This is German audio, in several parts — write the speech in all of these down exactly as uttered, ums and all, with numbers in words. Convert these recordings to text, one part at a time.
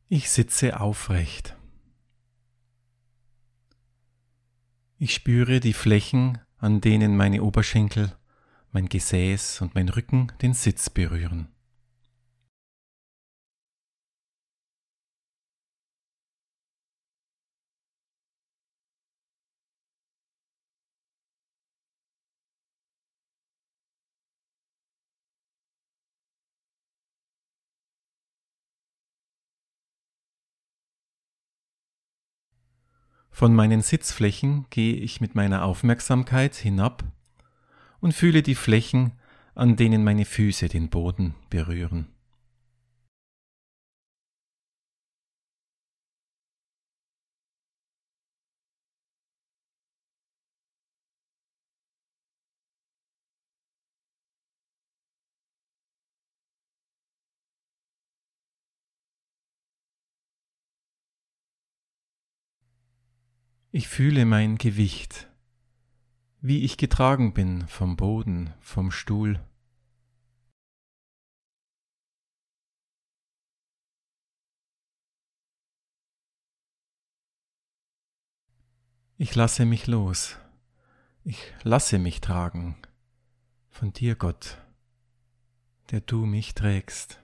Ich sitze aufrecht. Ich spüre die Flächen, an denen meine Oberschenkel, mein Gesäß und mein Rücken den Sitz berühren. Von meinen Sitzflächen gehe ich mit meiner Aufmerksamkeit hinab und fühle die Flächen, an denen meine Füße den Boden berühren. Ich fühle mein Gewicht, wie ich getragen bin vom Boden, vom Stuhl. Ich lasse mich los. Ich lasse mich tragen von dir, Gott, der du mich trägst.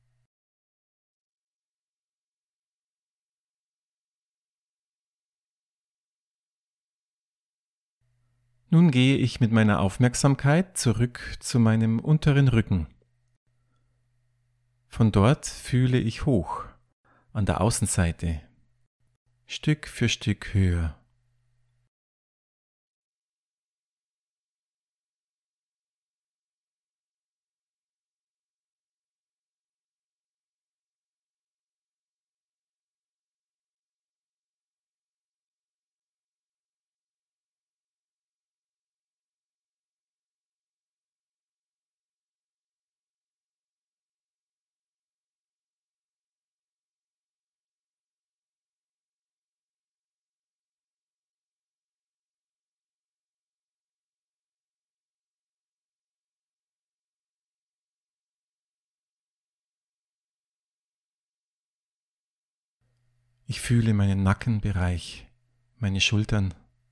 Nun gehe ich mit meiner Aufmerksamkeit zurück zu meinem unteren Rücken. Von dort fühle ich hoch, an der Außenseite, Stück für Stück höher. Ich fühle meinen Nackenbereich, meine Schultern.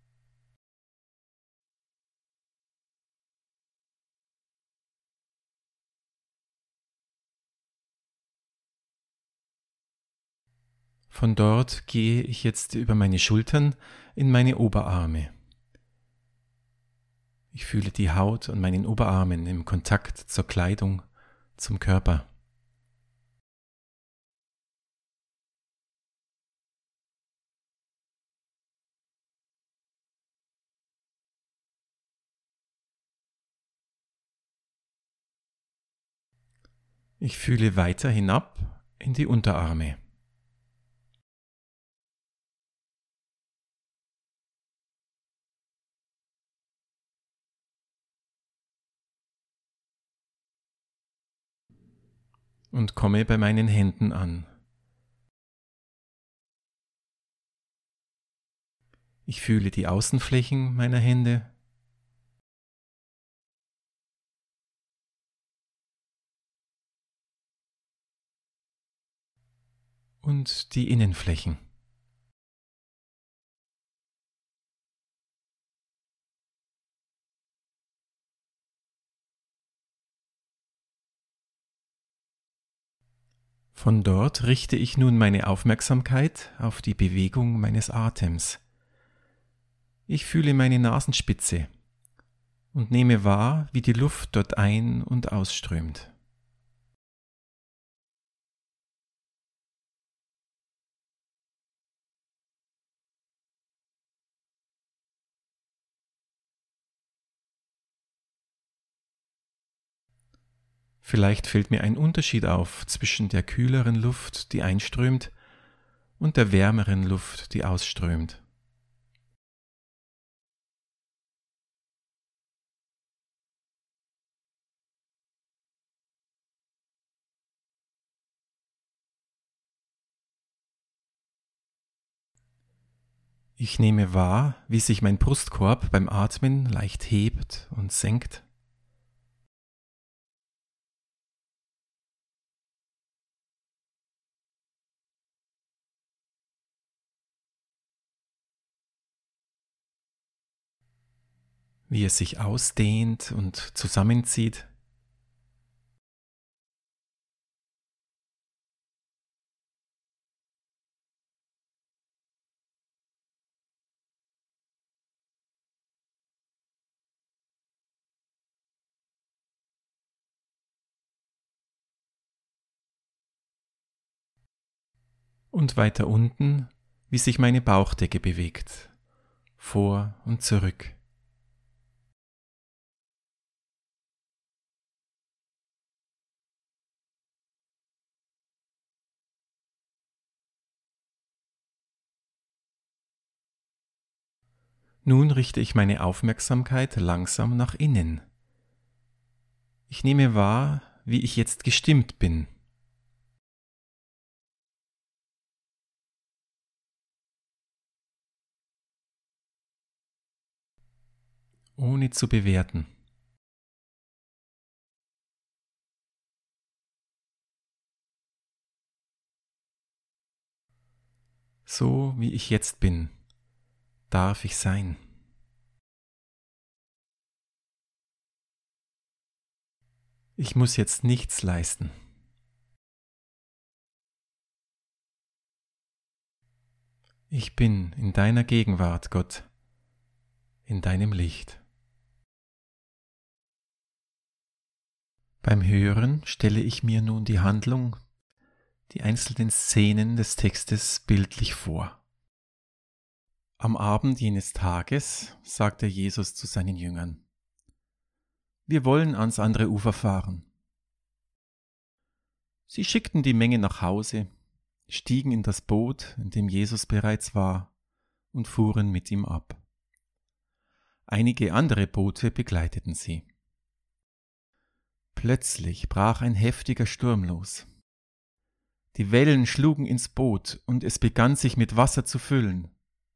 Von dort gehe ich jetzt über meine Schultern in meine Oberarme. Ich fühle die Haut an meinen Oberarmen im Kontakt zur Kleidung, zum Körper. Ich fühle weiter hinab in die Unterarme. Und komme bei meinen Händen an. Ich fühle die Außenflächen meiner Hände. Und die Innenflächen. Von dort richte ich nun meine Aufmerksamkeit auf die Bewegung meines Atems. Ich fühle meine Nasenspitze und nehme wahr, wie die Luft dort ein- und ausströmt. Vielleicht fällt mir ein Unterschied auf zwischen der kühleren Luft, die einströmt, und der wärmeren Luft, die ausströmt. Ich nehme wahr, wie sich mein Brustkorb beim Atmen leicht hebt und senkt. wie es sich ausdehnt und zusammenzieht. Und weiter unten, wie sich meine Bauchdecke bewegt, vor und zurück. Nun richte ich meine Aufmerksamkeit langsam nach innen. Ich nehme wahr, wie ich jetzt gestimmt bin. Ohne zu bewerten. So wie ich jetzt bin, darf ich sein. Ich muss jetzt nichts leisten. Ich bin in deiner Gegenwart, Gott, in deinem Licht. Beim Hören stelle ich mir nun die Handlung, die einzelnen Szenen des Textes bildlich vor. Am Abend jenes Tages sagte Jesus zu seinen Jüngern: Wir wollen ans andere Ufer fahren. Sie schickten die Menge nach Hause, stiegen in das Boot, in dem Jesus bereits war, und fuhren mit ihm ab. Einige andere Boote begleiteten sie. Plötzlich brach ein heftiger Sturm los. Die Wellen schlugen ins Boot und es begann sich mit Wasser zu füllen.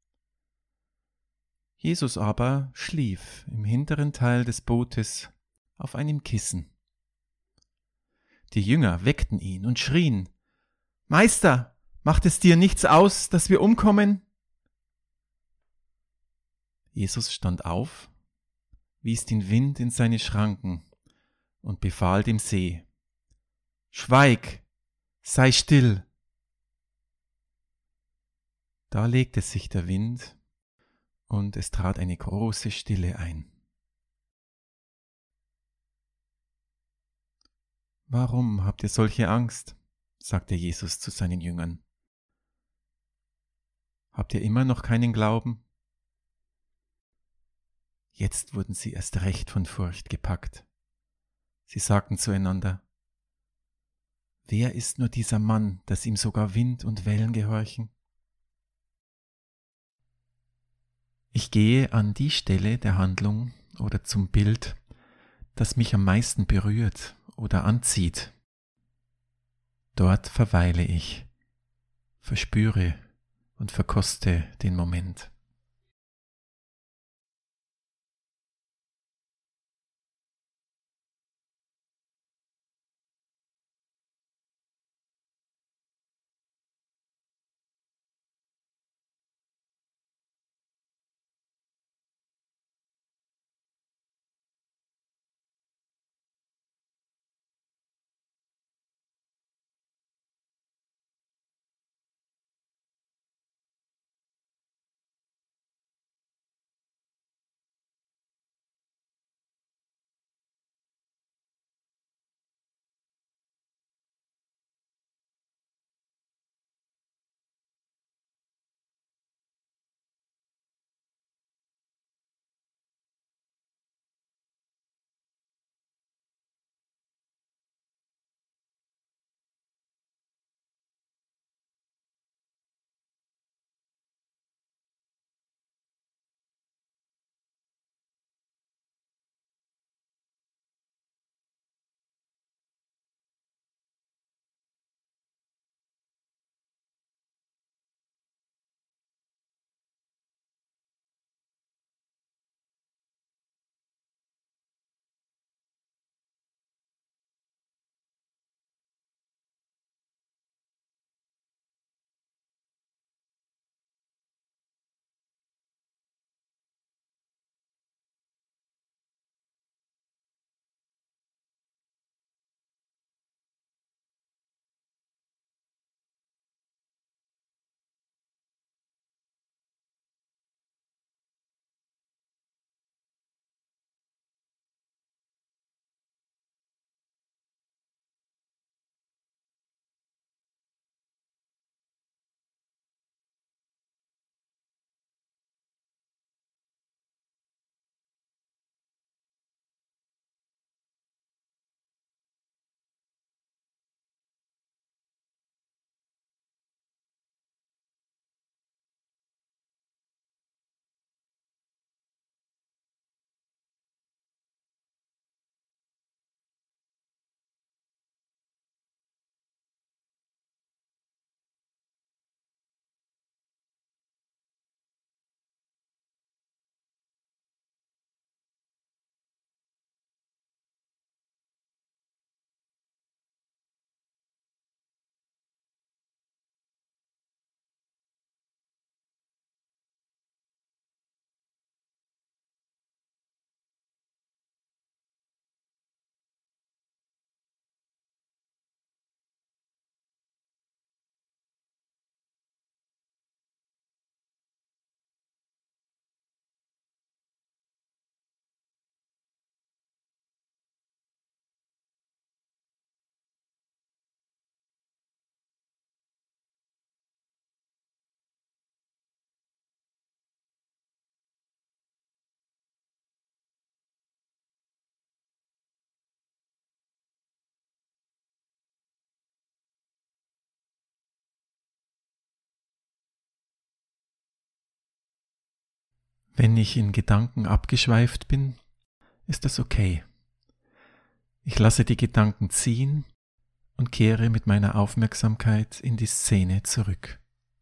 Jesus aber schlief im hinteren Teil des Bootes auf einem Kissen. Die Jünger weckten ihn und schrien: Meister, macht es dir nichts aus, dass wir umkommen? Jesus stand auf, wies den Wind in seine Schranken und befahl dem See: Schweig, sei still. Da legte sich der Wind und es trat eine große Stille ein. Warum habt ihr solche Angst? Sagte Jesus zu seinen Jüngern. Habt ihr immer noch keinen Glauben? Jetzt wurden sie erst recht von Furcht gepackt. Sie sagten zueinander: Wer ist nur dieser Mann, dass ihm sogar Wind und Wellen gehorchen? Ich gehe an die Stelle der Handlung oder zum Bild, das mich am meisten berührt oder anzieht. Dort verweile ich, verspüre und verkoste den Moment. Wenn ich in Gedanken abgeschweift bin, ist das okay. Ich lasse die Gedanken ziehen und kehre mit meiner Aufmerksamkeit in die Szene zurück.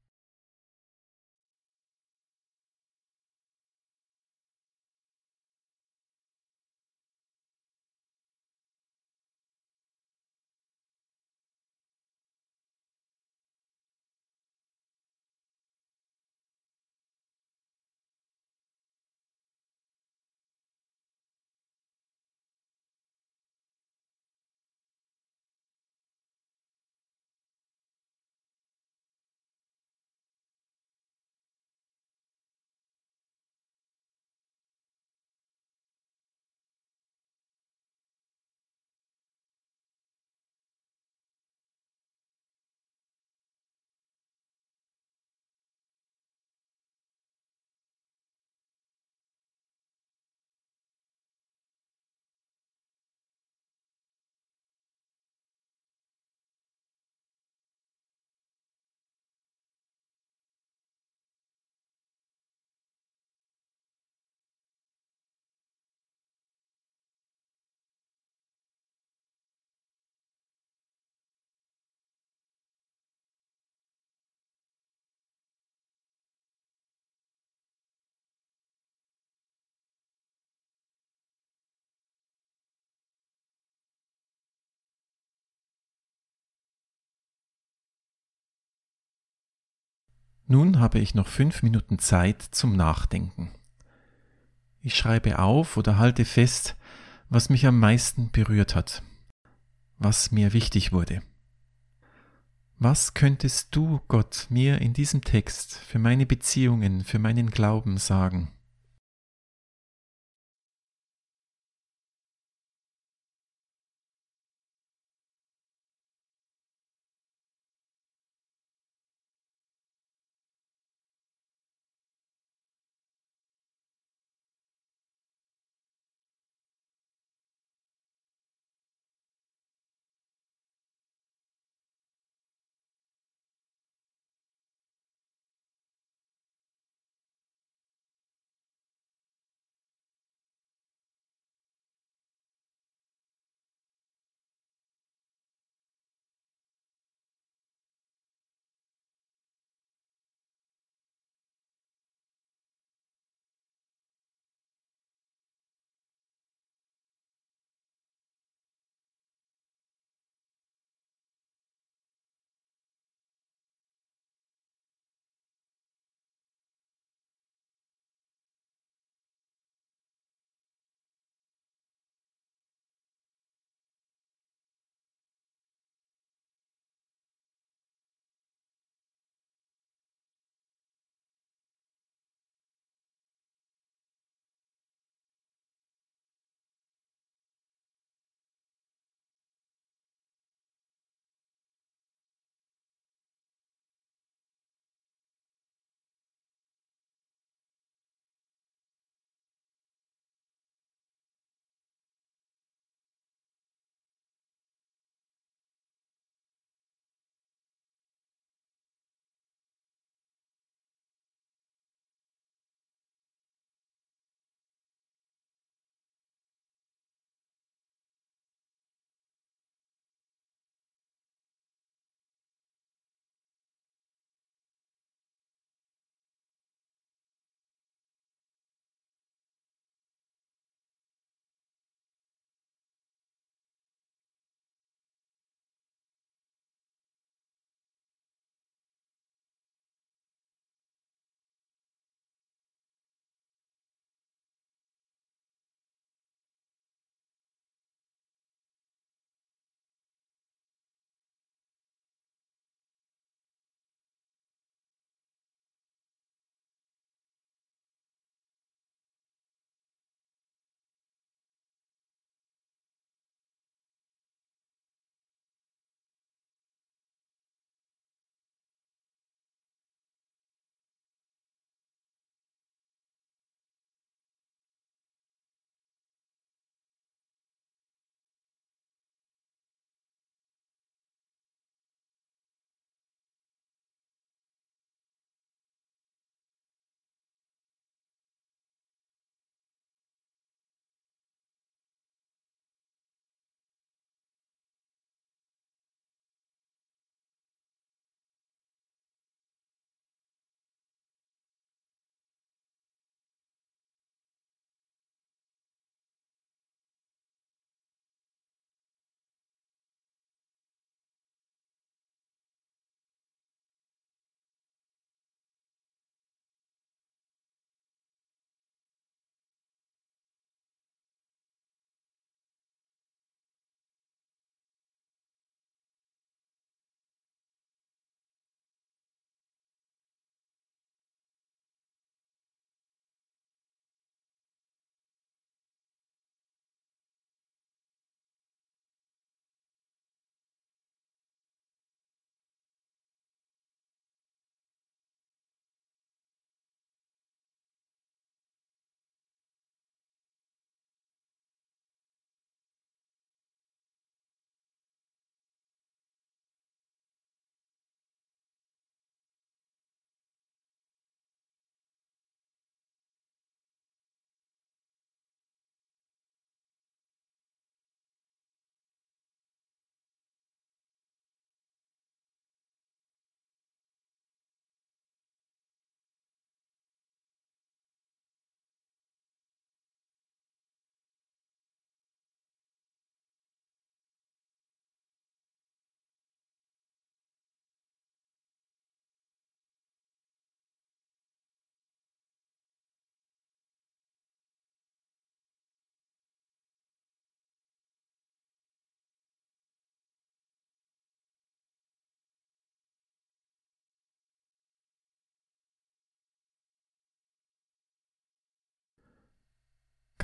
Nun habe ich noch fünf Minuten Zeit zum Nachdenken. Ich schreibe auf oder halte fest, was mich am meisten berührt hat, was mir wichtig wurde. Was könntest du, Gott, mir in diesem Text für meine Beziehungen, für meinen Glauben sagen?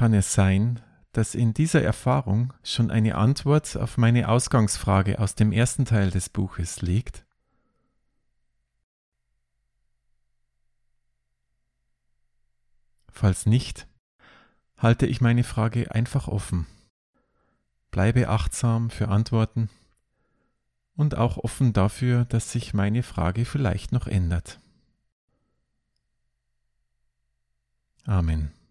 kann es sein, dass in dieser Erfahrung schon eine Antwort auf meine Ausgangsfrage aus dem ersten Teil des Buches liegt? Falls nicht, halte ich meine Frage einfach offen, bleibe achtsam für Antworten und auch offen dafür, dass sich meine Frage vielleicht noch ändert. Amen.